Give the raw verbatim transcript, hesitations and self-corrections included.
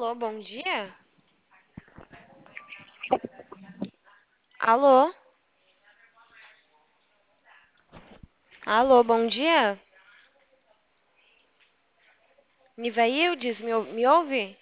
Alô, bom dia? Alô? Alô, bom dia? Nivaildes, me, ou- me ouve?